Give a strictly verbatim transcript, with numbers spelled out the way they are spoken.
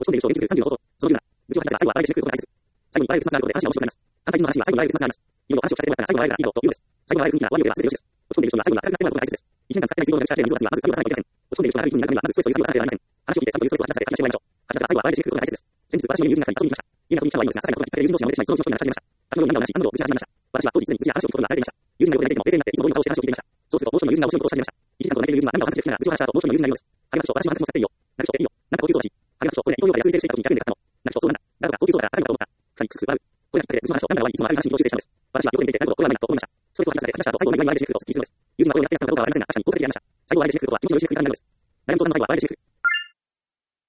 落ち込んでいる人を元気するさんじゅうの男。そのじゅうなな。愚痴を話せば最後は笑いで締めくくことが大切。最後に笑いでつながることで話が面白くなります。関西人の話には最後に笑いでつながります。いろいろ話を聞かせてもらったら最後の笑いがいいよというのです。最後の笑いの雰囲気が終わりよければ全てよしです。落ち込んでいる人には最後に明るくなってもらうことが大切です。いちねんかん使ってない水道代が力で水を出すにはまず最後の最後にいけません。落ち込んでいる人が明るい風になるにはまずストレスを許すようにならなければなりません。話を聞いてちゃんと許すストレスを話させて感謝してもらいましょう。話せば最後は笑いで締めくくることが大切です。先日私の友人が遊びに行きました。家に遊びに来たはいいのですが、さらにこの友人同士が漏れてしまい、そのうちの人に話し始めました。私のように何度も話し、何度も愚痴を始めました。私は当時常に愚痴や話を聞くことが慣れていました。友人が横で泣いていても冷静になっていつも通りの顔をして話を聞いていました。そうすると、もう一人の友人が面白いことをし始めました。いちじかんほど泣いている友人が涙を話してきながら愚痴を話した後、もう一人の友人が言うのです。励ますと、私の話もさせていいよ。泣くと、え、いいよ。なんか高級そうだし。励ますと、これね、イトーヨーカで安いセールしていた時にひゃくえんで買ったの。泣くと、そうなんだ。だから高級そうだから高いのかと思った。二人くすくす笑う。これだけで愚痴の話を涙が終わり、いつもある話に移動修正したのです。私は横で見ていて、なるほど、これは何だと思いました。ストレスを話させて話した後、最後に笑いで締めくくることをすっきりするのです。友人がこれをやってやったのかどうかはわかりませんが、確かに効果的でありました。最後は笑いで締めくくることは気持ちの良い締めくくりになるのです。悩み相談の最後は笑いで締めくくる。